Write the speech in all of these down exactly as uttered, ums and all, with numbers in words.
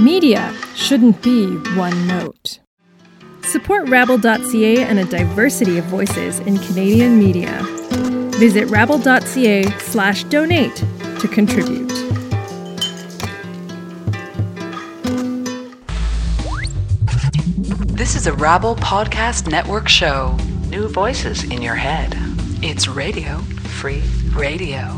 Media shouldn't be one note. Support Rabble dot c a and a diversity of voices in Canadian media. Visit rabble dot c a slash donate to contribute. This is a Rabble Podcast Network show. New voices in your head. It's Radio Free Radio.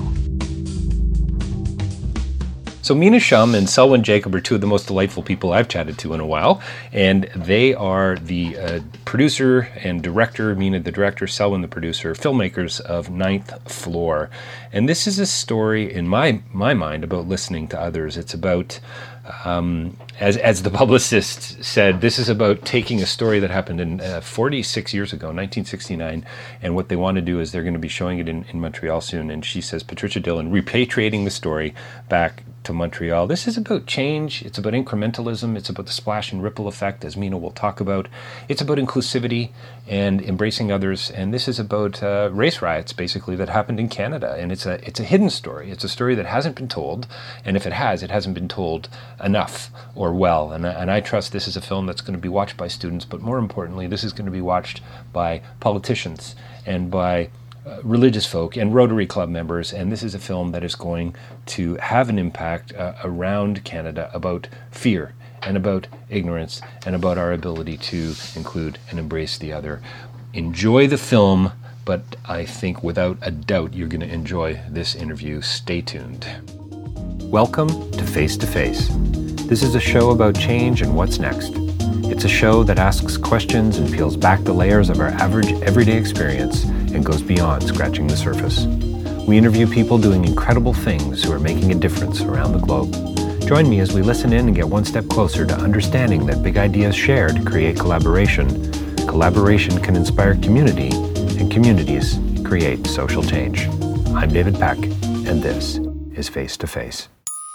So Mina Shum and Selwyn Jacob are two of the most delightful people I've chatted to in a while, and they are the uh, producer and director, Mina the director, Selwyn the producer, filmmakers of Ninth Floor. And this is a story, in my my mind, about listening to others. It's about, um, as as the publicist said, this is about taking a story that happened in uh, forty-six years ago, nineteen sixty-nine, and what they want to do is they're going to be showing it in, in Montreal soon. And she says, Patricia Dillon, repatriating the story back to Montreal. This is about change. It's about incrementalism. It's about the splash and ripple effect, as Mina will talk about. It's about inclusivity and embracing others. And this is about uh, race riots, basically, that happened in Canada. And it's a it's a hidden story. It's a story that hasn't been told. And if it has, it hasn't been told enough or well. And, and I trust this is a film that's going to be watched by students. But more importantly, this is going to be watched by politicians and by Uh, religious folk and Rotary Club members, and this is a film that is going to have an impact uh, around Canada about fear and about ignorance and about our ability to include and embrace the other. Enjoy the film, but I think without a doubt you're going to enjoy this interview. Stay tuned. Welcome to Face to Face. This is a show about change and what's next. It's a show that asks questions and peels back the layers of our average everyday experience and goes beyond scratching the surface. We interview people doing incredible things who are making a difference around the globe. Join me as we listen in and get one step closer to understanding that big ideas shared create collaboration. Collaboration can inspire community, and communities create social change. I'm David Peck, and this is Face to Face.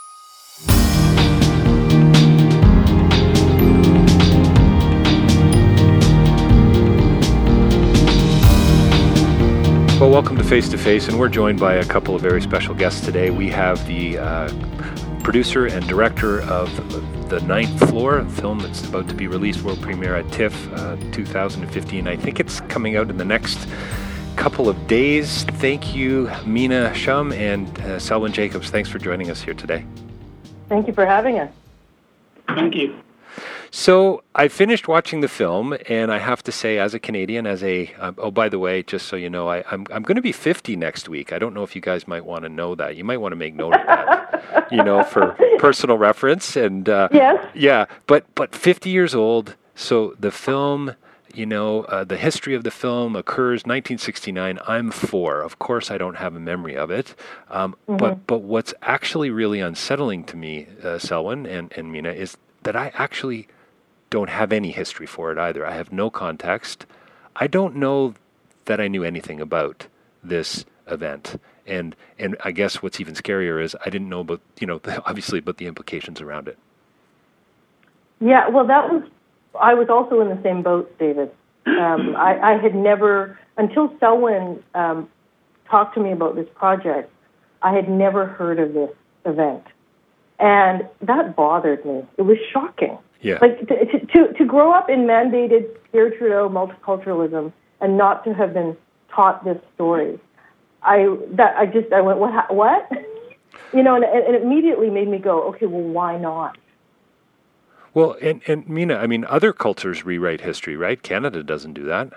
Well, welcome to Face to Face, and we're joined by a couple of very special guests today. We have the uh, producer and director of The Ninth Floor, a film that's about to be released, world premiere at TIFF uh, two thousand fifteen. I think it's coming out in the next couple of days. Thank you, Mina Shum and uh, Selwyn Jacobs. Thanks for joining us here today. Thank you for having us. Thank you. So I finished watching the film, and I have to say, as a Canadian, as a um, oh, by the way, just so you know, I, I'm I'm going to be fifty next week. I don't know if you guys might want to know that. You might want to make note of that, you know, for personal reference. And uh, yes, yeah, but but fifty years old. So the film, you know, uh, the history of the film occurs nineteen sixty-nine. I'm four. Of course, I don't have a memory of it. Um, mm-hmm. But but what's actually really unsettling to me, uh, Selwyn and and Mina, is that I actually don't have any history for it either. I have no context. I don't know that I knew anything about this event. And and I guess what's even scarier is I didn't know about, you know, obviously about the implications around it. Yeah, well, that was, I was also in the same boat, David. Um, I, I had never, until Selwyn um, talked to me about this project, I had never heard of this event. And that bothered me. It was shocking. Yeah. Like to, to to grow up in mandated Pierre Trudeau multiculturalism and not to have been taught this story, I that I just I went what what, you know, and, and it immediately made me go, okay, well, why not? Well, and and Mina, I mean, other cultures rewrite history, right? Canada doesn't do that.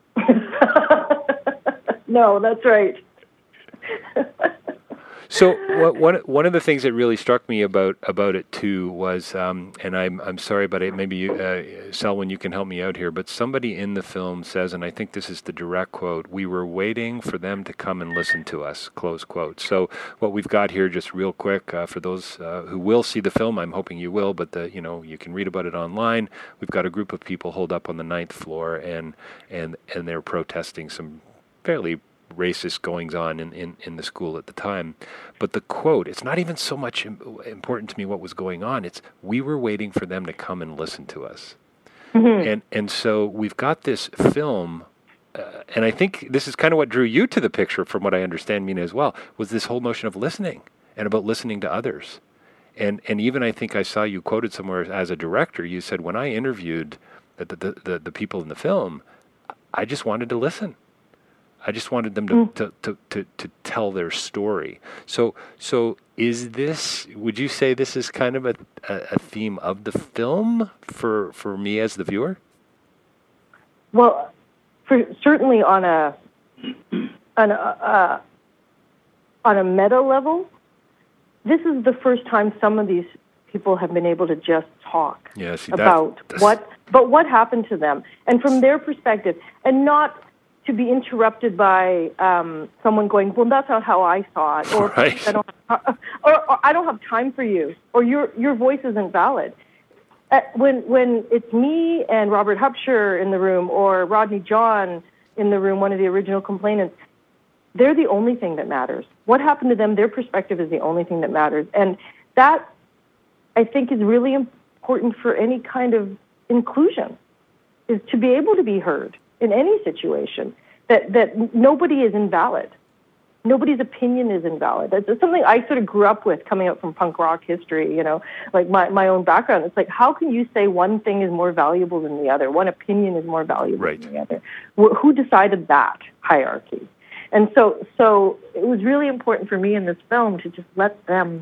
No, that's right. So what, one one of the things that really struck me about, about it too was, um, and I'm I'm sorry, but it, maybe you, uh, Selwyn, you can help me out here. But somebody in the film says, and I think this is the direct quote: "We were waiting for them to come and listen to us." Close quote. So what we've got here, just real quick, uh, for those uh, who will see the film, I'm hoping you will, but the you know you can read about it online. We've got a group of people holed up on the ninth floor, and and and they're protesting some fairly racist goings on in, in, in the school at the time. But the quote, it's not even so much important to me what was going on. It's, we were waiting for them to come and listen to us. Mm-hmm. And and so we've got this film, uh, and I think this is kind of what drew you to the picture, from what I understand, Mina, as well, was this whole notion of listening and about listening to others. And and even I think I saw you quoted somewhere as a director, you said, when I interviewed the the, the, the people in the film, I just wanted to listen. I just wanted them to, mm. to, to, to, to tell their story. So so is this, would you say this is kind of a, a, a theme of the film for, for me as the viewer? Well, for, certainly on a on a, uh, on a meta level, this is the first time some of these people have been able to just talk yeah, see, about that, what, but what happened to them, and from their perspective, and not to be interrupted by um, someone going, "Well, that's not how I saw it," or, right. I, don't have, or, or "I don't have time for you," or "Your your voice isn't valid." Uh, when when it's me and Robert Hupsher in the room, or Rodney John in the room, one of the original complainants, they're the only thing that matters. What happened to them, their perspective is the only thing that matters. And that, I think, is really important for any kind of inclusion, is to be able to be heard in any situation, that, that nobody is invalid. Nobody's opinion is invalid. That's something I sort of grew up with coming up from punk rock history, you know, like my, my own background. It's like, how can you say one thing is more valuable than the other? One opinion is more valuable right. than the other? Who decided that hierarchy? And so, so it was really important for me in this film to just let them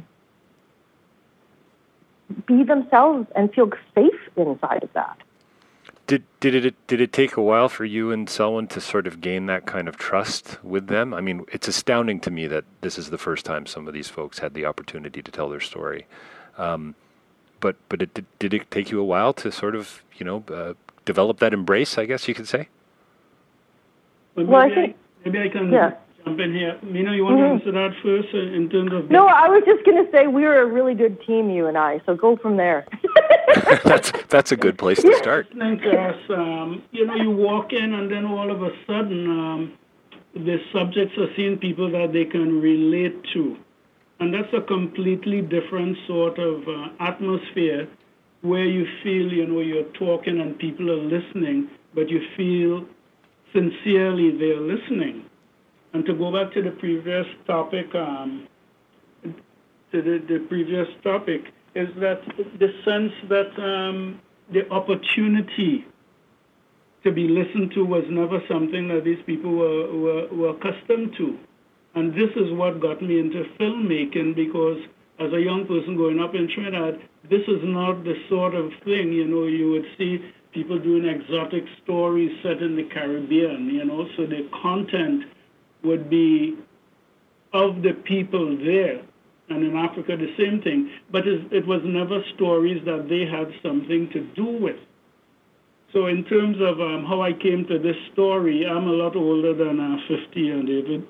be themselves and feel safe inside of that. Did did it did it take a while for you and Selwyn to sort of gain that kind of trust with them? I mean, it's astounding to me that this is the first time some of these folks had the opportunity to tell their story. Um, but but it, did, did it take you a while to sort of, you know, uh, develop that embrace, I guess you could say? Well, well maybe, I think, I, maybe I can yeah. jump in here. Mina, you want mm-hmm. to answer that first uh, in terms of... No, I was just going to say we were a really good team, you and I, so go from there. that's that's a good place to start. Listening to us, um, you know, you walk in and then all of a sudden um, the subjects are seeing people that they can relate to. And that's a completely different sort of uh, atmosphere where you feel, you know, you're talking and people are listening, but you feel sincerely they're listening. And to go back to the previous topic, um, to the, the previous topic, is that the sense that um, the opportunity to be listened to was never something that these people were, were, were accustomed to. And this is what got me into filmmaking, because as a young person growing up in Trinidad, this is not the sort of thing, you know, you would see people doing exotic stories set in the Caribbean, you know, so the content would be of the people there. And in Africa, the same thing. But it was never stories that they had something to do with. So in terms of um, how I came to this story, I'm a lot older than uh, fifty, uh, David.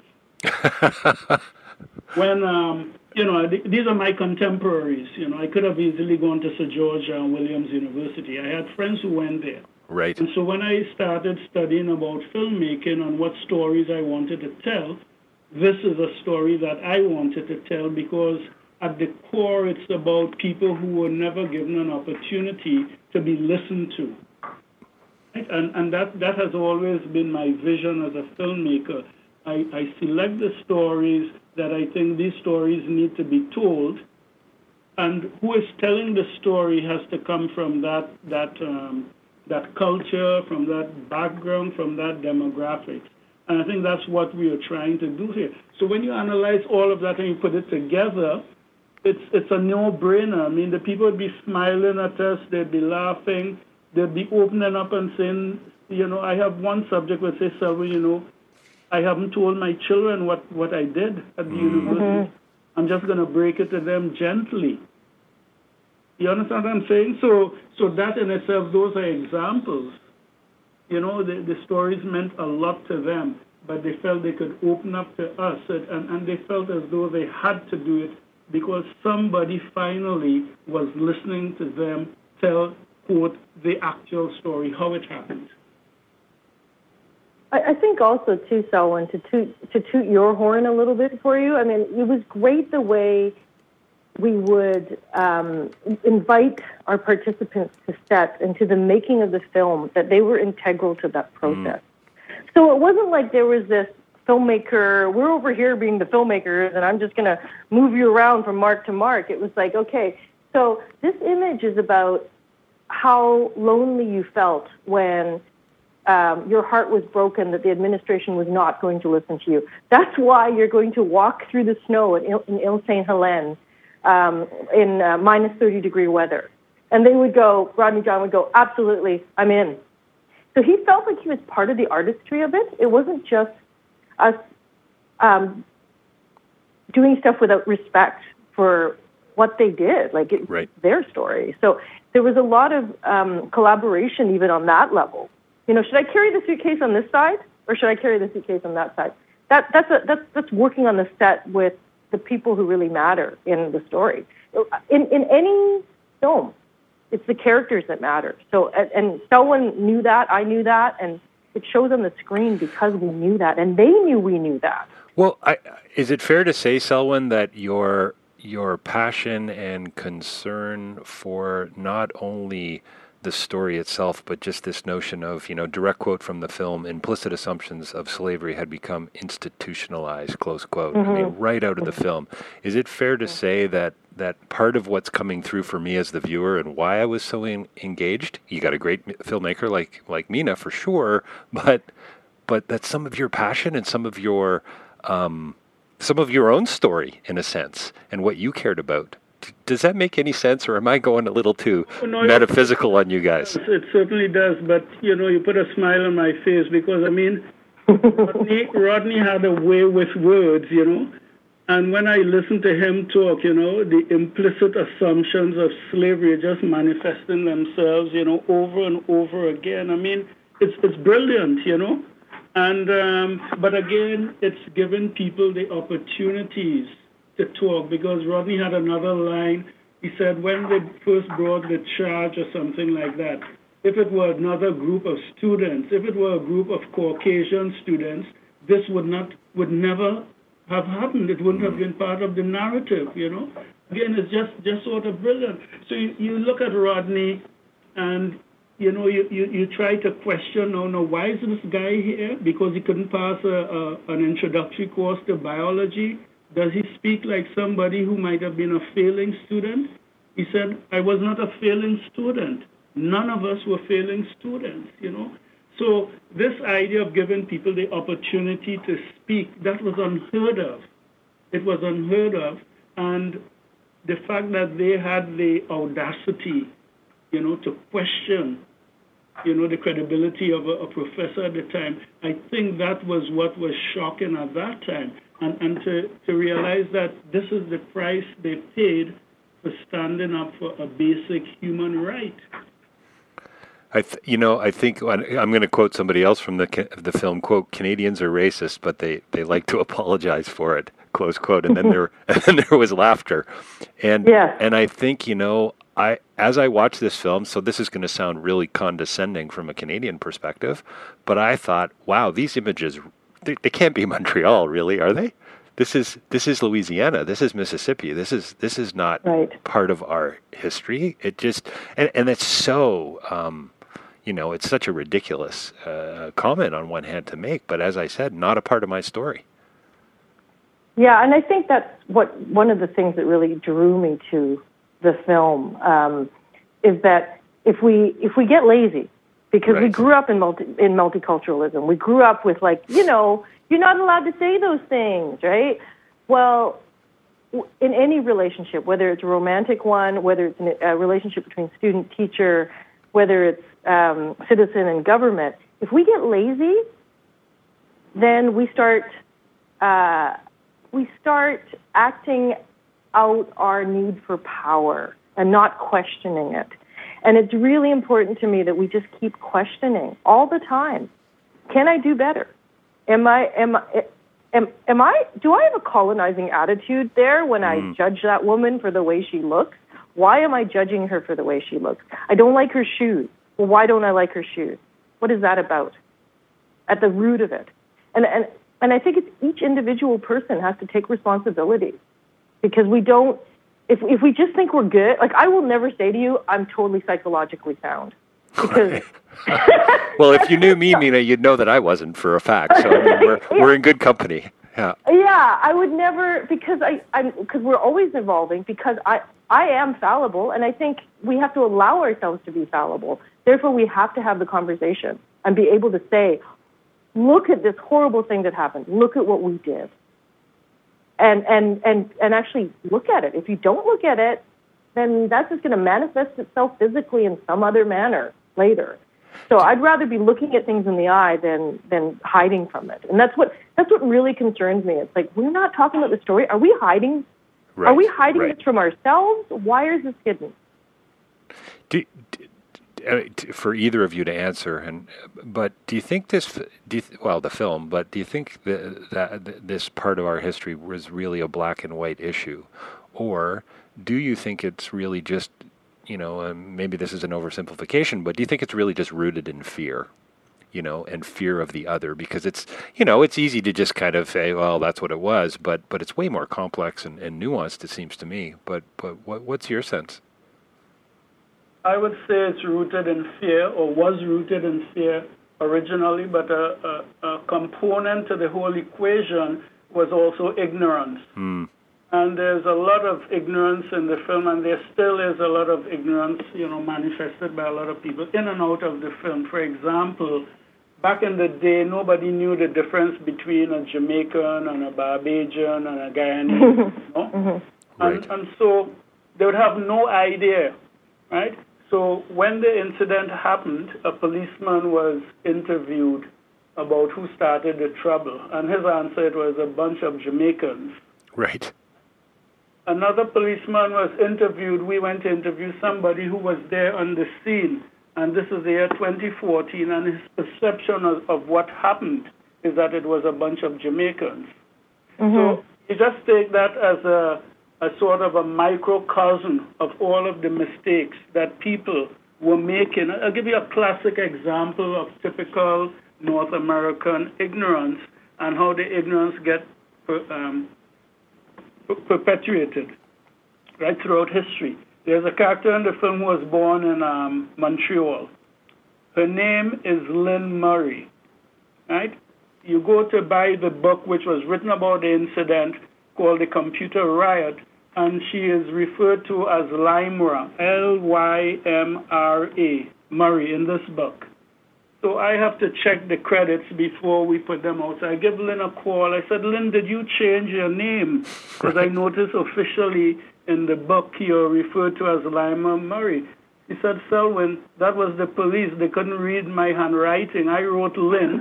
When, um, you know, th- these are my contemporaries. You know, I could have easily gone to Sir George uh, Williams University. I had friends who went there. Right. And so when I started studying about filmmaking and what stories I wanted to tell, this is a story that I wanted to tell, because at the core it's about people who were never given an opportunity to be listened to. Right? And, and that, that has always been my vision as a filmmaker. I, I select the stories that I think these stories need to be told, and who is telling the story has to come from that, that, um, that culture, from that background, from that demographics. And I think that's what we are trying to do here. So when you analyze all of that and you put it together, it's it's a no-brainer. I mean, the people would be smiling at us, they'd be laughing, they'd be opening up and saying, you know, I have one subject would say, Selwyn, you know, I haven't told my children what, what I did at the mm-hmm. university. I'm just going to break it to them gently. You understand what I'm saying? So, so that in itself, those are examples. You know, the, the stories meant a lot to them, but they felt they could open up to us, and, and they felt as though they had to do it because somebody finally was listening to them tell, quote, the actual story, how it happened. I, I think also, too, Selwyn, to toot, to toot your horn a little bit for you, I mean, it was great the way we would um, invite our participants to set into the making of the film, that they were integral to that process. Mm. So it wasn't like there was this filmmaker, we're over here being the filmmakers, and I'm just going to move you around from mark to mark. It was like, okay, so this image is about how lonely you felt when um, your heart was broken that the administration was not going to listen to you. That's why you're going to walk through the snow in, Il- in Ile Saint Helene um, in uh, minus thirty degree weather. And they would go, Rodney John would go, absolutely, I'm in. So he felt like he was part of the artistry of it. It wasn't just us um, doing stuff without respect for what they did, like it's right. their story. So there was a lot of um, collaboration even on that level. You know, should I carry the suitcase on this side or should I carry the suitcase on that side? That that's a, that's that's working on the set with the people who really matter in the story. In in any film, it's the characters that matter. So and, and Selwyn knew that, I knew that, and it shows on the screen because we knew that, and they knew we knew that. Well, I, is it fair to say, Selwyn, that your your passion and concern for not only the story itself, but just this notion of, you know, direct quote from the film, implicit assumptions of slavery had become institutionalized, close quote, mm-hmm. I mean, right out of the film. Is it fair to say that that part of what's coming through for me as the viewer and why I was so in, engaged, you got a great filmmaker like like Mina for sure, but but that some of your passion and some of your um, some of your own story, in a sense, and what you cared about. Does that make any sense, or am I going a little too no, metaphysical on you guys? It certainly does, but, you know, you put a smile on my face because, I mean, Rodney, Rodney had a way with words, you know, and when I listen to him talk, you know, the implicit assumptions of slavery just manifesting themselves, you know, over and over again. I mean, it's it's brilliant, you know, and um, but again, it's giving people the opportunities to talk, because Rodney had another line. He said when they first brought the charge or something like that, if it were another group of students, if it were a group of Caucasian students, this would not would never have happened. It wouldn't have been part of the narrative, you know. Again, it's just, just sort of brilliant. So you, you look at Rodney and, you know, you, you, you try to question, oh no, why is this guy here? Because he couldn't pass a, a, an introductory course to biology. Does he speak like somebody who might have been a failing student? He said, I was not a failing student. None of us were failing students, you know. So this idea of giving people the opportunity to speak, that was unheard of. It was unheard of. And the fact that they had the audacity, you know, to question, you know, the credibility of a, a professor at the time, I think that was what was shocking at that time. And, and to, to realize that this is the price they paid for standing up for a basic human right. I th- you know, I think I'm going to quote somebody else from the the film, quote, Canadians are racist, but they, they like to apologize for it, close quote. And then there and then there was laughter. And yeah. and I think, you know, I as I watched this film, so this is going to sound really condescending from a Canadian perspective, but I thought, wow, these images, they, they can't be Montreal, really, are they? This is this is Louisiana. This is Mississippi. This is this is not right. part of our history. It just and and it's so um, you know, it's such a ridiculous uh, comment on one hand to make. But as I said, not a part of my story. Yeah, and I think that's what one of the things that really drew me to the film um, is that if we if we get lazy, because right. we grew up in multi, in multiculturalism, we grew up with like, you know, you're not allowed to say those things, right? Well, in any relationship, whether it's a romantic one, whether it's a relationship between student-teacher, whether it's um, citizen and government, if we get lazy, then we start uh, we start acting out our need for power and not questioning it. And it's really important to me that we just keep questioning all the time. Can I do better? Am I, am I, am, am I, do I have a colonizing attitude there when mm. I judge that woman for the way she looks? Why am I judging her for the way she looks? I don't like her shoes. Well, why don't I like her shoes? What is that about? At the root of it. And, and, and I think it's each individual person has to take responsibility, because we don't, if, if we just think we're good, like I will never say to you, I'm totally psychologically sound. Because Well, if you knew me, Mina, you'd know that I wasn't for a fact. So I mean, we're Yeah. we're in good company. Yeah. yeah, I would never, because I, I'm, because we're always evolving, because I, I am fallible, and I think we have to allow ourselves to be fallible. Therefore, we have to have the conversation and be able to say, look at this horrible thing that happened. Look at what we did. And, and, and, and actually look at it. If you don't look at it, then that's just going to manifest itself physically in some other manner later. So I'd rather be looking at things in the eye than than hiding from it. And that's what that's what really concerns me. It's like, we're not talking about the story. Are we hiding? Right. Are we hiding right. this from ourselves? Why is this hidden? Do, do, uh, t- for either of you to answer, and but do you think this? Do you th- well, the film, but do you think the, that th- this part of our history was really a black and white issue, or do you think it's really just, you know, um, maybe this is an oversimplification, but do you think it's really just rooted in fear, you know, and fear of the other? Because it's, you know, it's easy to just kind of say, well, that's what it was, but but it's way more complex and, and nuanced, it seems to me. But but what what's your sense? I would say it's rooted in fear, or was rooted in fear originally, but a, a, a component to the whole equation was also ignorance. Hmm. And there's a lot of ignorance in the film, and there still is a lot of ignorance, you know, manifested by a lot of people in and out of the film. For example, back in the day, nobody knew the difference between a Jamaican and a Barbadian and a Guyanese, you know? Mm-hmm. And, Right. and so they would have no idea, right? So when the incident happened, a policeman was interviewed about who started the trouble, and his answer, it was a bunch of Jamaicans. Right. Another policeman was interviewed. We went to interview somebody who was there on the scene, and this is the year twenty fourteen, and his perception of, of what happened is that it was a bunch of Jamaicans. Mm-hmm. So you just take that as a, a sort of a microcosm of all of the mistakes that people were making. I'll give you a classic example of typical North American ignorance and how the ignorance get um, perpetuated right throughout history. There's a character in the film who was born in um, Montreal. Her name is Lynn Murray, right? You go to buy the book which was written about the incident called The Computer Riot, and she is referred to as Lymra, L Y M R A, Murray, in this book. So I have to check the credits before we put them out. So I give Lynn a call. I said, Lynn, did you change your name? Because I noticed officially in the book you're referred to as Lima Murray. He said, Selwyn, that was the police. They couldn't read my handwriting. I wrote Lynn.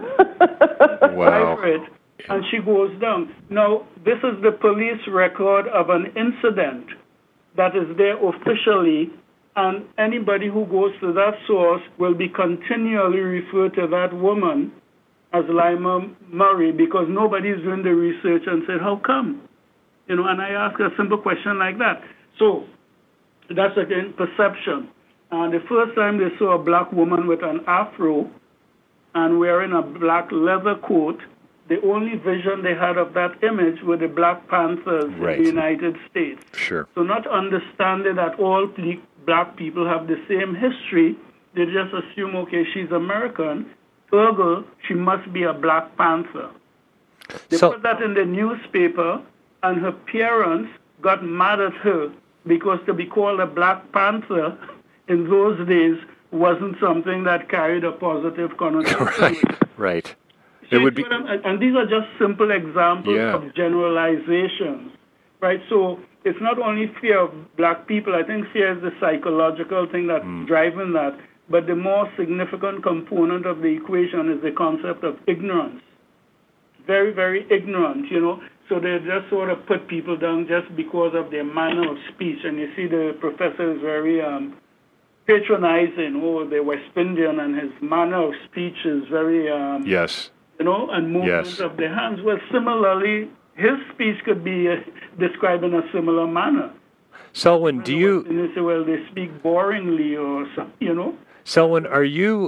Wow. I read, and she goes down. Now, this is the police record of an incident that is there officially, and anybody who goes to that source will be continually referred to that woman as Lima Murray, because nobody's doing the research and said, how come? You know, and I ask a simple question like that. So that's again perception. And the first time they saw a black woman with an afro and wearing a black leather coat, the only vision they had of that image were the Black Panthers Right. in the United States. Sure. So not understanding that all ple- black people have the same history, they just assume, okay, she's American, ergo, she must be a Black Panther. They So- put that in the newspaper, and her parents got mad at her because to be called a Black Panther in those days wasn't something that carried a positive connotation. Right. Right. See It would be. what I'm- and these are just simple examples Yeah. of generalizations, right? So it's not only fear of black people. I think fear is the psychological thing that's Mm. driving that. But the more significant component of the equation is the concept of ignorance. Very, very ignorant, you know. So they just sort of put people down just because of their manner of speech. And you see the professor is very um, patronizing. Oh, the West Indian, and his manner of speech is very... Um, Yes. you know, and movement Yes. of the hands. Well, similarly, his speech could be uh, described in a similar manner. Selwyn, do you, And you say, well, they speak boringly or something, you know? Selwyn, are you,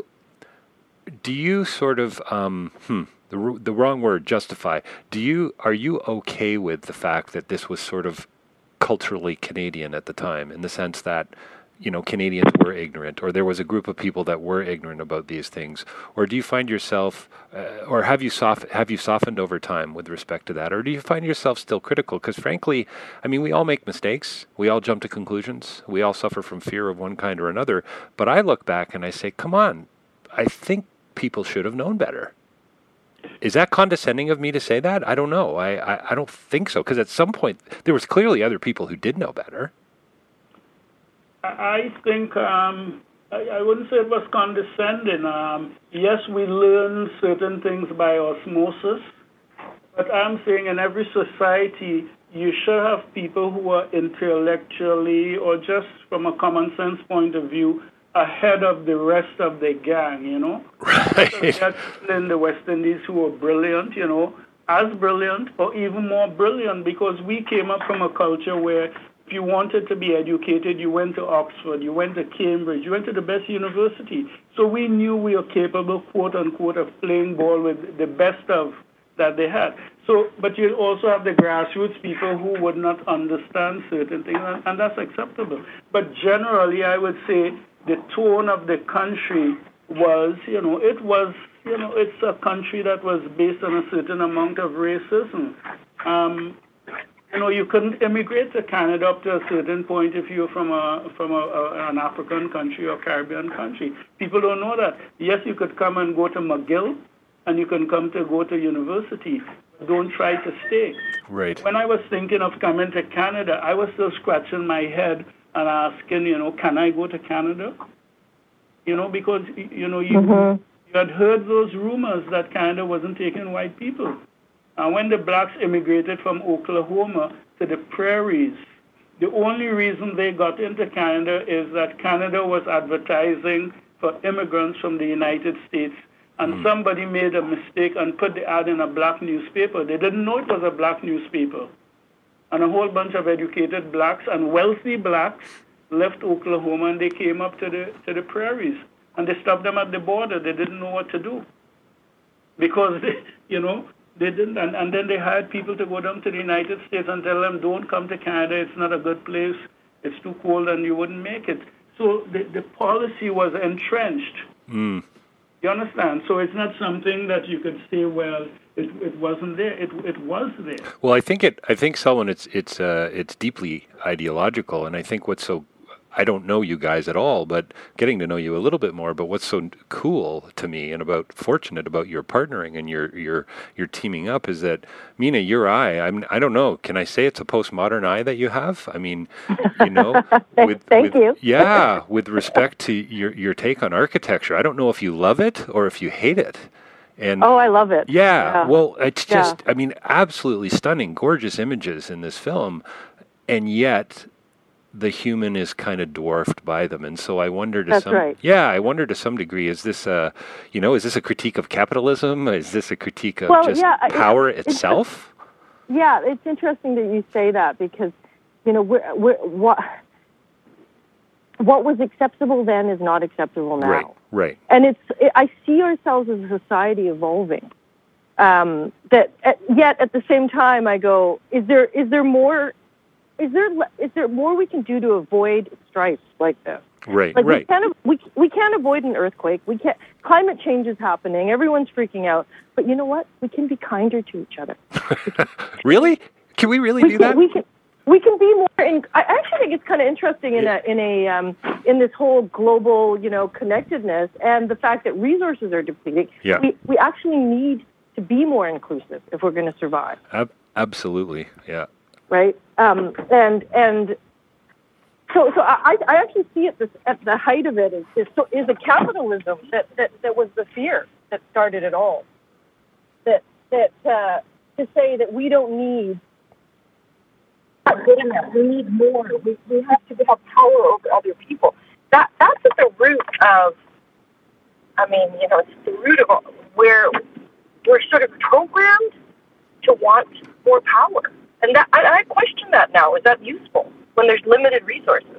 do you sort of, um, hmm, the r- the wrong word, justify? Do you are you okay with the fact that this was sort of culturally Canadian at the time, in the sense that, you know, Canadians were ignorant, or there was a group of people that were ignorant about these things? Or do you find yourself, uh, or have you soft, have you softened over time with respect to that? Or do you find yourself still critical? Because frankly, I mean, we all make mistakes. We all jump to conclusions. We all suffer from fear of one kind or another. But I look back and I say, come on, I think people should have known better. Is that condescending of me to say that? I don't know. I, I, I don't think so. Because at some point, there was clearly other people who did know better. I think um, I, I wouldn't say it was condescending. Um, yes, we learn certain things by osmosis, but I'm saying in every society you should have people who are intellectually or just from a common sense point of view ahead of the rest of the gang, you know? Right. So there are people in the West Indies who are brilliant, you know, as brilliant or even more brilliant, because we came up from a culture where if you wanted to be educated, you went to Oxford, you went to Cambridge, you went to the best university. So we knew we were capable, quote unquote, of playing ball with the best of that they had. So, but you also have the grassroots people who would not understand certain things, and, and that's acceptable. But generally, I would say the tone of the country was, you know, it was, you know, it's a country that was based on a certain amount of racism. Um, You know, you couldn't immigrate to Canada up to a certain point if you're from a from a, a, an African country or Caribbean country. People don't know that. Yes, you could come and go to McGill, and you can come to go to university. Don't try to stay. Right. When I was thinking of coming to Canada, I was still scratching my head and asking, you know, can I go to Canada? You know, because, you know, you, mm-hmm. you had heard those rumors that Canada wasn't taking white people. And when the blacks immigrated from Oklahoma to the prairies, the only reason they got into Canada is that Canada was advertising for immigrants from the United States, and mm. somebody made a mistake and put the ad in a black newspaper. They didn't know it was a black newspaper. And a whole bunch of educated blacks and wealthy blacks left Oklahoma, and they came up to the to the prairies. And they stopped them at the border. They didn't know what to do. Because, they, you know, They didn't, and, and then they hired people to go down to the United States and tell them, don't come to Canada, it's not a good place, it's too cold and you wouldn't make it. So the, the policy was entrenched. Mm. You understand? So it's not something that you could say, well, it, it wasn't there. It it was there. Well, I think it. I think, Selwyn, it's it's uh, it's deeply ideological, and I think what's so. I don't know you guys at all, but getting to know you a little bit more. But what's so cool to me and about fortunate about your partnering and your your your teaming up is that, Mina, your eye. I'm. I don't know. Can I say it's a postmodern eye that you have? I mean, you know, with, thank with, you. Yeah, with respect to your your take on architecture. I don't know if you love it or if you hate it. And oh, I love it. Yeah. yeah. Well, it's just. Yeah. I mean, absolutely stunning, gorgeous images in this film, and yet the human is kind of dwarfed by them. And so I wonder to That's some right. yeah, I wonder to some degree, is this a, you know, is this a critique of capitalism? Is this a critique of well, just yeah, power it's, itself? It's, yeah, it's interesting that you say that because, you know, we're, we're, what what was acceptable then is not acceptable now. Right, right. And it's it, I see ourselves as a society evolving. Um, that at, yet at the same time I go, is there is there more Is there is there more we can do to avoid strife like this? Right, like right. We can't we we can't avoid an earthquake. We can't. Climate change is happening. Everyone's freaking out. But you know what? We can be kinder to each other. Really? Can we really we do can, that? We can. We can be more. In, I actually think it's kind of interesting in a in a um, in this whole global, you know, connectedness and the fact that resources are depleting. Yeah. We we actually need to be more inclusive if we're going to survive. Ab- absolutely. Yeah. Right. Um, and and so so I, I actually see it this, at the height of it is is, so, is a capitalism that, that, that was the fear that started it all. That that uh, to say that we don't need not good enough, we need more. We we have to have power over other people. That that's at the root of. I mean, you know, it's the root of where we're sort of programmed to want more power. And that, I, I question that now. Is that useful when there's limited resources?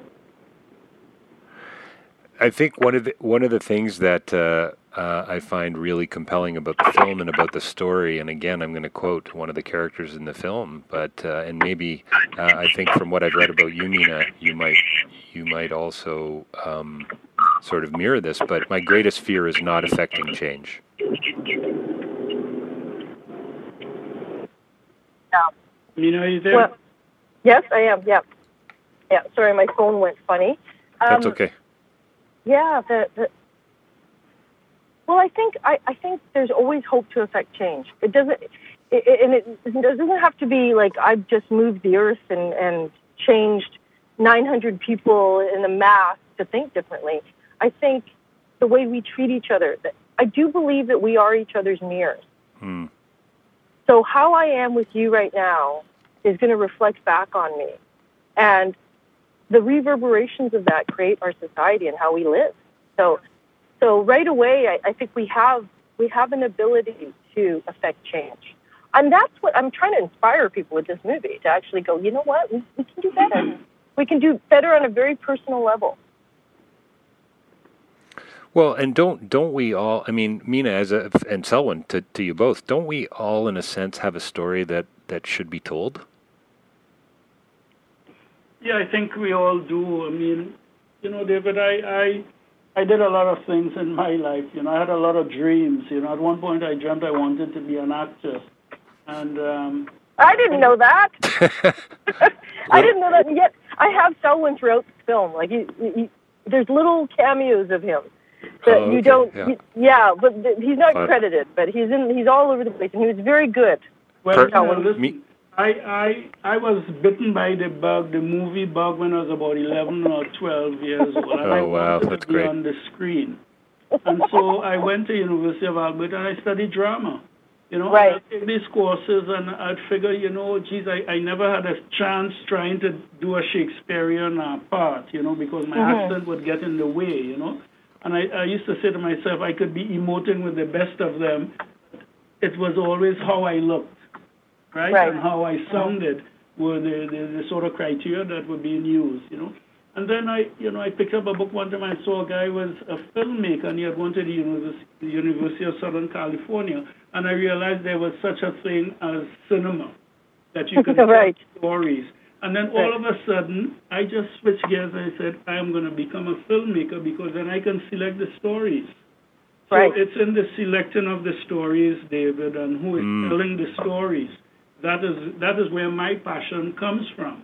I think one of the one of the things that uh, uh, I find really compelling about the film and about the story, and again, I'm going to quote one of the characters in the film, but uh, and maybe uh, I think from what I've read about you, Mina, you might you might also um, sort of mirror this, but my greatest fear is not affecting change. Yeah. You know, you there? Well, yes, I am. Yeah. Yeah. Sorry, my phone went funny. Um, That's okay. Yeah. The, the, well, I think I, I think there's always hope to affect change. It doesn't, it, it, and it doesn't have to be like I've just moved the earth and, and changed nine hundred people in a mass to think differently. I think the way we treat each other. I do believe that we are each other's mirrors. Hmm. So how I am with you right now is going to reflect back on me. And the reverberations of that create our society and how we live. So so right away, I, I think we have we have an ability to affect change. And that's what I'm trying to inspire people with this movie, to actually go, you know what, we, we can do better. We can do better on a very personal level. Well, and don't don't we all? I mean, Mina, as a and Selwyn, to to you both, don't we all, in a sense, have a story that, that should be told? Yeah, I think we all do. I mean, you know, David, I, I I did a lot of things in my life. You know, I had a lot of dreams. You know, at one point I dreamt I wanted to be an actor, and um, I didn't know that. I didn't know that, and yet I have Selwyn throughout the film. Like, he, he, there's little cameos of him. That oh, okay. you don't, yeah. you, yeah, but th- he's not Fun. credited. But he's in, he's all over the place, and he was very good. Well, Per- you know, listen, Me- I, I I was bitten by the bug, the movie bug, when I was about eleven or twelve years old. And Oh, I wow, wanted that's to be great. on the screen. And so I went to University of Alberta and I studied drama. You know, Right. I'd take these courses and I'd figure, you know, geez, I, I never had a chance trying to do a Shakespearean uh, part, you know, because my Mhm. accent would get in the way, you know. And I, I used to say to myself, I could be emoting with the best of them. It was always how I looked, right? Right. And how I sounded were the, the, the sort of criteria that were being used, you know. And then I, you know, I picked up a book one time. I saw a guy who was a filmmaker, and he had gone to the University, the University of Southern California. And I realized there was such a thing as cinema, that you could Right. tell stories. And then all of a sudden, I just switched gears and I said, I am going to become a filmmaker because then I can select the stories. So Right. it's in the selecting of the stories, David, and who is Mm. telling the stories. That is that is where my passion comes from.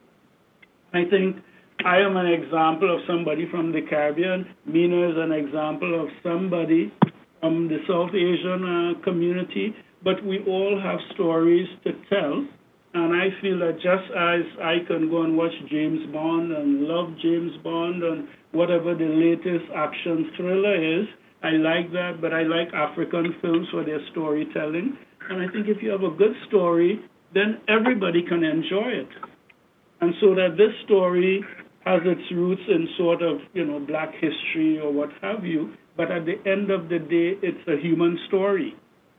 I think I am an example of somebody from the Caribbean. Mina is an example of somebody from the South Asian uh, community. But we all have stories to tell. And I feel that just as I can go and watch James Bond and love James Bond and whatever the latest action thriller is, I like that, but I like African films for their storytelling. And I think if you have a good story, then everybody can enjoy it. And so that this story has its roots in sort of, you know, black history or what have you, but at the end of the day, it's a human story.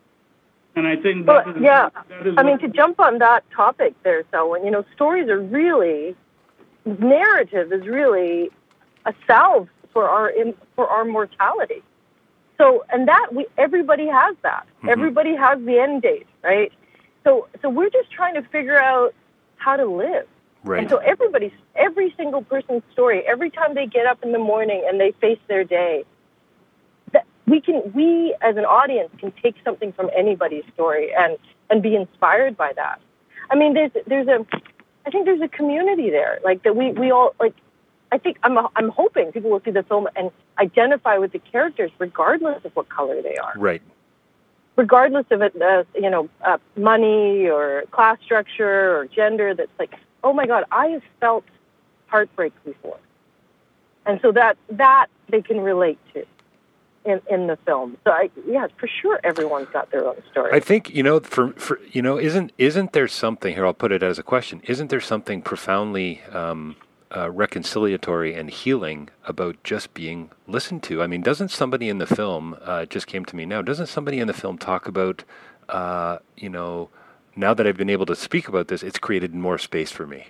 And I think that Well, is, yeah. that is I mean, what to jump on that topic there, Selwyn, you know, stories are really, narrative is really a salve for our in, for our mortality. So, and that we everybody has that. Mm-hmm. Everybody has the end date, right? So, so we're just trying to figure out how to live. Right. And so everybody's, every single person's story, every time they get up in the morning and they face their day, that we can, we as an audience can take something from anybody's story and, and be inspired by that. I mean, there's, there's a, I think there's a community there, like that we, we all, like, I think I'm, I'm hoping people will see the film and identify with the characters regardless of what color they are. Right. Regardless of it, uh, you know, uh, money or class structure or gender, that's like, oh my God, I have felt heartbreak before. And so that that they can relate to in, in the film. So I, yeah, for sure everyone's got their own story. I think, you know, for, for you know, isn't isn't there something here, I'll put it as a question, isn't there something profoundly um, uh, reconciliatory and healing about just being listened to? I mean, doesn't somebody in the film, uh, it just came to me now, doesn't somebody in the film talk about, uh, you know, now that I've been able to speak about this, it's created more space for me.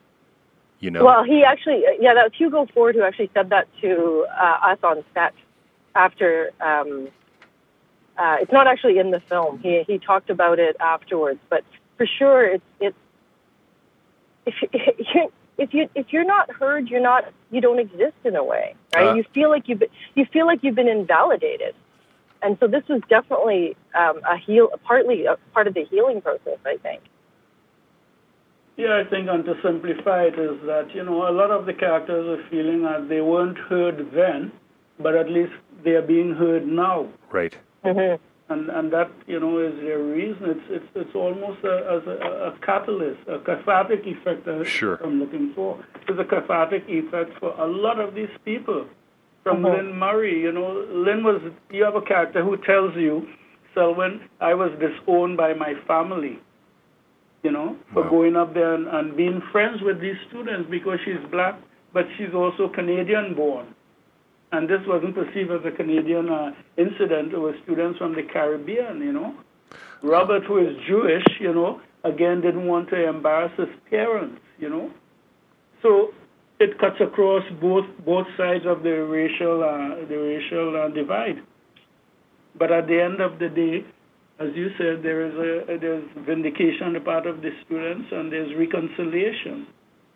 You know? Well, he actually, yeah, that was Hugo Ford who actually said that to uh, us on set after, um, uh, it's not actually in the film. He he talked about it afterwards, but for sure it's, it's if you, if you if you're not heard, you're not you don't exist in a way, right? Uh, you feel like you've been, you feel like you've been invalidated, and so this was definitely um, a heal, partly a part of the healing process, I think. Yeah, I think, and to simplify it, is that, you know, a lot of the characters are feeling that they weren't heard then, but at least they are being heard now. Right. Mm-hmm. And and that, you know, is their reason. It's it's it's almost a, as a, a catalyst, a cathartic effect. uh, Sure. I'm looking for. It's a cathartic effect for a lot of these people. From Mhm. Lynn Murray, you know, Lynn was. You have a character who tells you, Selwyn, I was disowned by my family. You know, for Wow. going up there and, and being friends with these students because she's black, but she's also Canadian-born. And this wasn't perceived as a Canadian uh, incident. It was students from the Caribbean, you know. Robert, who is Jewish, you know, again didn't want to embarrass his parents, you know. So it cuts across both both sides of the racial uh, the racial uh, divide. But at the end of the day, as you said, there is a there's vindication on the part of the students, and there's reconciliation.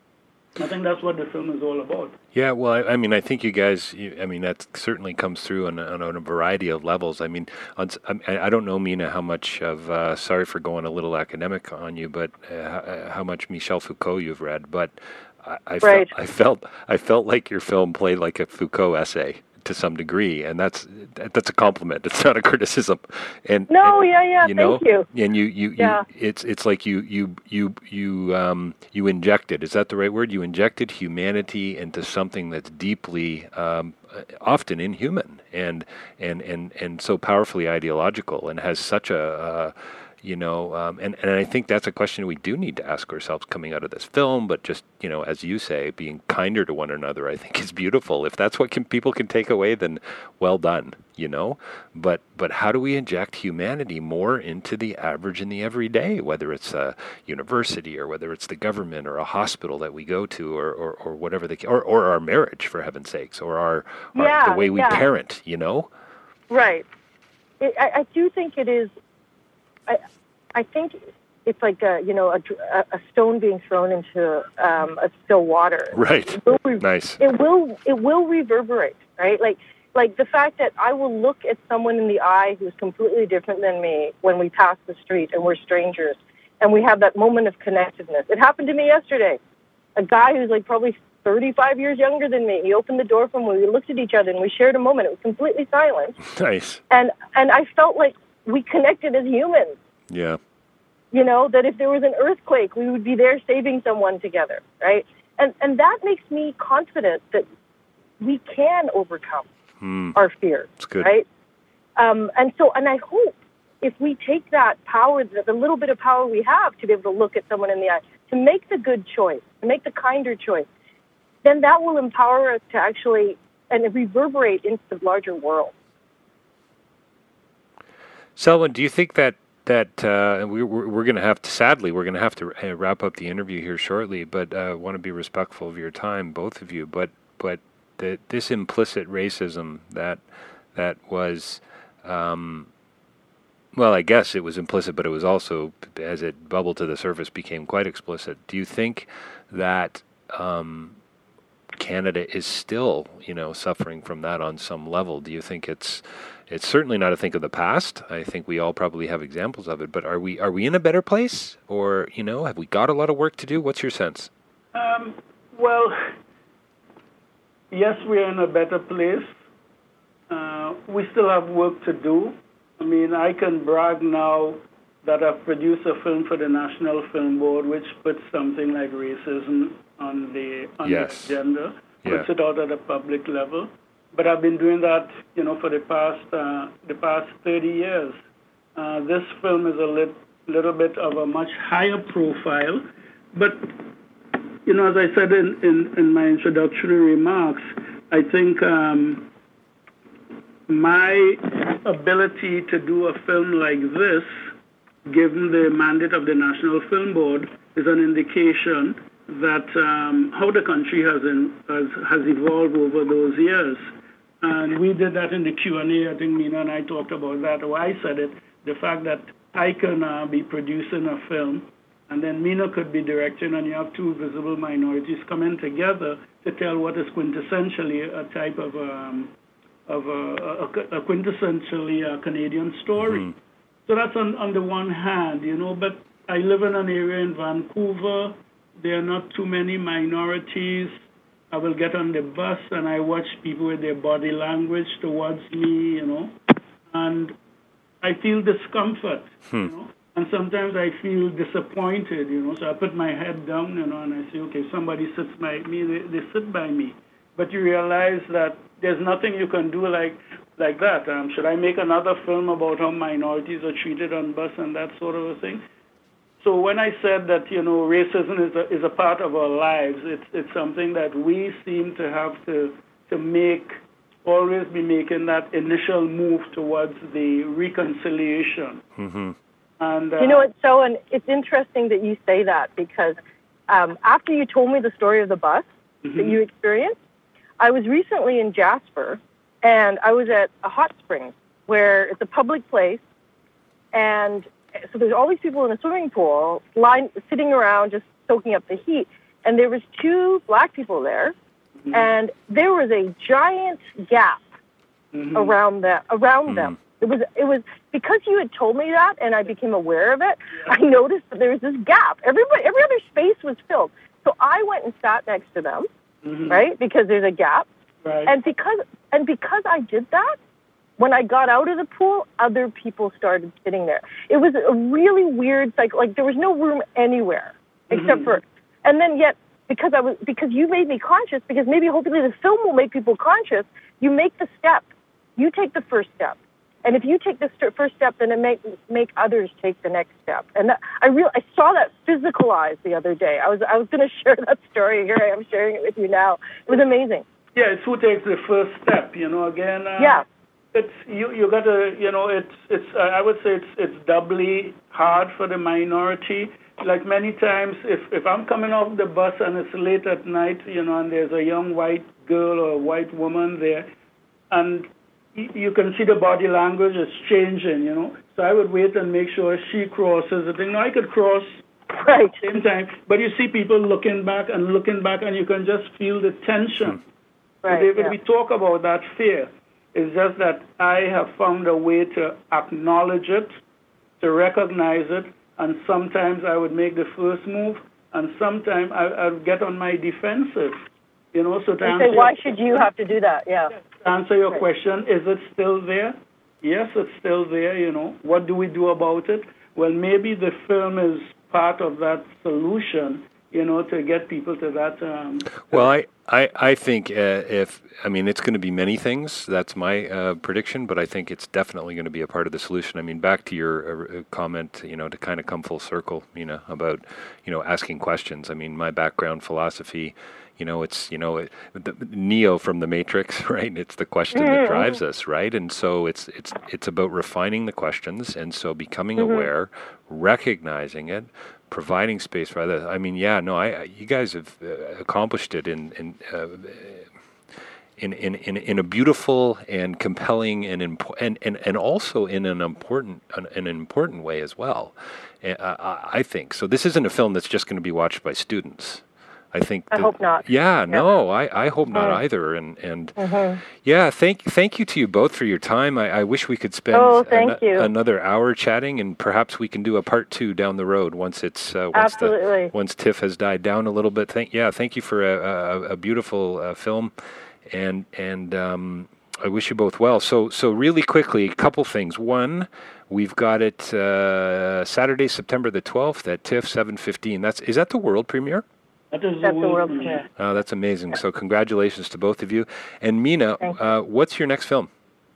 I think that's what the film is all about. Yeah, well, I, I mean, I think you guys, you, I mean, that certainly comes through on, on, on a variety of levels. I mean, on, I, I don't know, Mina, how much of, uh, sorry for going a little academic on you, but uh, how much Michel Foucault you've read, but I, I, Right. felt, I felt I felt like your film played like a Foucault essay to some degree, and that's that's a compliment. It's not a criticism. And No, and, yeah, yeah, you know, thank you. And you, you, Yeah. you it's it's like you you you you um you injected. Is that the right word? You injected humanity into something that's deeply, um, often inhuman, and and and and so powerfully ideological, and has such a. Uh, You know, um, and, and I think that's a question we do need to ask ourselves coming out of this film, but just, you know, as you say, being kinder to one another, I think is beautiful. If that's what can, people can take away, then well done, you know. But but how do we inject humanity more into the average and the everyday, whether it's a university or whether it's the government or a hospital that we go to, or, or, or whatever the, or, or our marriage, for heaven's sakes, or our, our Yeah, the way we yeah. parent, you know? Right. It, I, I do think it is. I, I think it's like a, you know a, a stone being thrown into um, a still water. Right. It will, re- Nice. It will it will reverberate, right? Like like the fact that I will look at someone in the eye who's completely different than me when we pass the street and we're strangers, and we have that moment of connectedness. It happened to me yesterday. A guy who's like probably thirty-five years younger than me. He opened the door for me. We looked at each other and we shared a moment. It was completely silent. Nice. And and I felt like we connected as humans. Yeah. You know, that if there was an earthquake, we would be there saving someone together, right? And and that makes me confident that we can overcome Hmm. our fears, It's good. right? Um, and so, and I hope if we take that power, the, the little bit of power we have to be able to look at someone in the eye, to make the good choice, to make the kinder choice, then that will empower us to actually and reverberate into the larger world. Selwyn, do you think that that uh, we, we're, we're going to have to, sadly, we're going to have to uh, wrap up the interview here shortly, but I uh, want to be respectful of your time, both of you. But but the, this implicit racism that that was, um, well, I guess it was implicit, but it was also, as it bubbled to the surface, became quite explicit. Do you think that um, Canada is still, you know, suffering from that on some level? Do you think it's It's certainly not a thing of the past. I think we all probably have examples of it. But are we are we in a better place, or you know, have we got a lot of work to do? What's your sense? Um, well, yes, we're in a better place. Uh, we still have work to do. I mean, I can brag now that I've produced a film for the National Film Board, which puts something like racism on the on Yes. the agenda, puts Yeah. it out at a public level. But I've been doing that, you know, for the past uh, the past thirty years. Uh, this film is a lit, little bit of a much higher profile, but you know, as I said in, in, in my introductory remarks, I think um, my ability to do a film like this, given the mandate of the National Film Board, is an indication that um, how the country has, in, has has evolved over those years. And we did that in the Q and A. I think Mina and I talked about that, or I said it, the fact that I can uh, be producing a film and then Mina could be directing, and you have two visible minorities coming together to tell what is quintessentially a type of um, of a, a, a quintessentially a Canadian story. Mm-hmm. So that's on, on the one hand, you know, but I live in an area in Vancouver. There are not too many minorities. I will get on the bus and I watch people with their body language towards me, you know, and I feel discomfort, hmm. you know, and sometimes I feel disappointed, you know, so I put my head down, you know, and I say, okay, somebody sits by me, they, they sit by me. But you realize that there's nothing you can do like like that. Um, should I make another film about how minorities are treated on bus and that sort of a thing? So when I said that, you know, racism is a, is a part of our lives, it's it's something that we seem to have to to make, always be making that initial move towards the reconciliation. Mm-hmm. And uh, you know, it's so, and it's interesting that you say that, because um, after you told me the story of the bus mm-hmm. that you experienced, I was recently in Jasper, and I was at a hot springs where it's a public place, and so there's all these people in a swimming pool, line, sitting around just soaking up the heat. And there was two black people there, mm-hmm. and there was a giant gap mm-hmm. around that around mm-hmm. them. It was it was because you had told me that, and I became aware of it. I noticed that there was this gap. Everybody, every other space was filled. So I went and sat next to them, mm-hmm. right? Because there's a gap, right. and because and because I did that. When I got out of the pool, other people started sitting there. It was a really weird cycle. Like, there was no room anywhere except mm-hmm. for, and then yet because I was because you made me conscious. Because maybe hopefully the film will make people conscious. You make the step. You take the first step, and if you take the st- first step, then it make make others take the next step. And that, I real I saw that physicalized the other day. I was I was going to share that story. Here I am sharing it with you now. It was amazing. Yeah, it's who takes the first step. You know, again. Uh, yeah. It's you. You got to. You know. It's. It's. Uh, I would say it's. It's doubly hard for the minority. Like many times, if if I'm coming off the bus and it's late at night, you know, and there's a young white girl or a white woman there, and y- you can see the body language is changing. You know. So I would wait and make sure she crosses the thing. Now I could cross right at the same time, but you see people looking back and looking back, and you can just feel the tension. Right. So David, yeah. we talk about that fear. It's just that I have found a way to acknowledge it, to recognize it, and sometimes I would make the first move, and sometimes I, I would get on my defensive. You know, so to you answer say, why your, should you have to do that? Yeah. To answer your right. question, is it still there? Yes, it's still there, you know. What do we do about it? Well, maybe the film is part of that solution, you know, to get people to that. Um, well, I, I, I think uh, if, I mean, it's going to be many things. That's my uh, prediction, but I think it's definitely going to be a part of the solution. I mean, back to your uh, comment, you know, to kind of come full circle, you know, about, you know, asking questions. I mean, my background philosophy, you know, it's, you know, it, the, Neo from The Matrix, right? It's the question mm-hmm. that drives us, right? And so it's it's it's about refining the questions, and so becoming mm-hmm. aware, recognizing it, providing space for others. I mean, yeah, no, I, you guys have uh, accomplished it in in, uh, in in in in a beautiful and compelling and impo- and, and and also in an important an, an important way as well. Uh, I, I think so. This isn't a film that's just going to be watched by students. I think. I that, hope not. Yeah, yeah. no, I, I hope not mm. either. And and mm-hmm. yeah, thank thank you to you both for your time. I, I wish we could spend oh, thank an, you. another hour chatting, and perhaps we can do a part two down the road once it's uh, once Absolutely. the once TIFF has died down a little bit. Thank yeah, thank you for a, a, a beautiful uh, film, and and um, I wish you both well. So so really quickly, a couple things. One, we've got it uh, Saturday, September the twelfth at TIFF seven fifteen. That's is that the world premiere? That is That's the the world world premiere. Oh, that's amazing. So congratulations to both of you. And Mina, uh, what's your next film?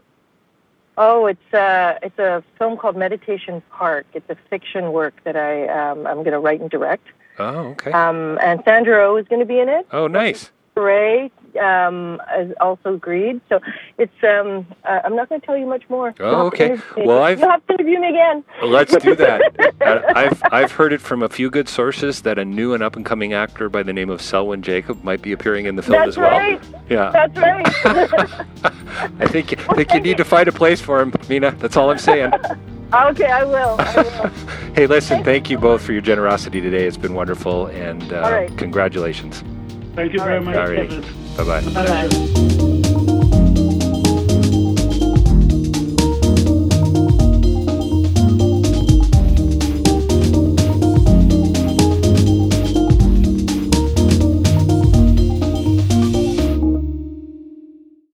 Oh, it's uh, it's a film called Meditation Park. It's a fiction work that I um, I'm going to write and direct. Oh, okay. Um, and Sandra Oh is going to be in it. Oh, nice. Ray um, has also agreed. So it's um, uh, I'm not going to tell you much more. Oh, okay. Well, I've you'll have to interview me again. Let's do that. uh, I've I've heard it from a few good sources that a new and up and coming actor by the name of Selwyn Jacob might be appearing in the film That's as well. Right. Yeah. That's right. I think I think you need to find a place for him, Mina. That's all I'm saying. Okay, I will. I will. Hey, listen, thank you both for your generosity today. It's been wonderful, and uh, All right. congratulations. Thank you All very right. much. All right. David. Bye-bye. Bye-bye.